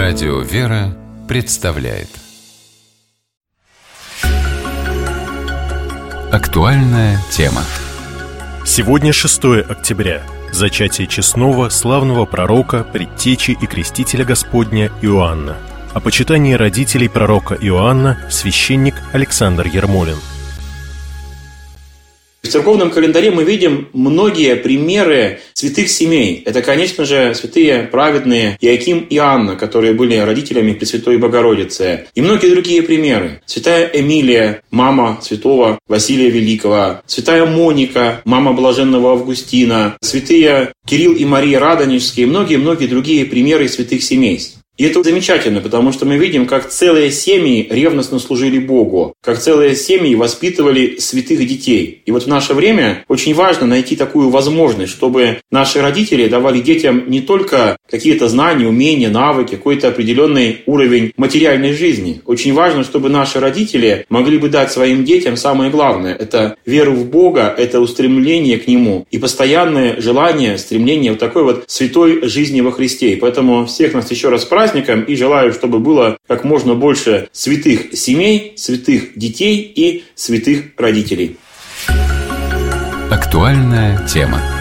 Радио «Вера» представляет актуальная тема. Сегодня 6 октября. Зачатие честного, славного пророка, предтечи и крестителя Господня Иоанна. О почитании родителей пророка Иоанна священник Александр Ермолин. В церковном календаре мы видим многие примеры святых семей. Это, конечно же, святые праведные Иоаким и Анна, которые были родителями Пресвятой Богородицы. И многие другие примеры. Святая Эмилия, мама святого Василия Великого. Святая Моника, мама блаженного Августина. Святые Кирилл и Мария Радонежские. И многие-многие другие примеры святых семейств. И это замечательно, потому что мы видим, как целые семьи ревностно служили Богу, как целые семьи воспитывали святых детей. И вот в наше время очень важно найти такую возможность, чтобы наши родители давали детям не только какие-то знания, умения, навыки, какой-то определенный уровень материальной жизни. Очень важно, чтобы наши родители могли бы дать своим детям самое главное. Это веру в Бога, это устремление к Нему и постоянное желание, стремление вот такой вот святой жизни во Христе. И поэтому всех нас еще раз праздником и желаю, чтобы было как можно больше святых семей, святых детей и святых родителей. Актуальная тема.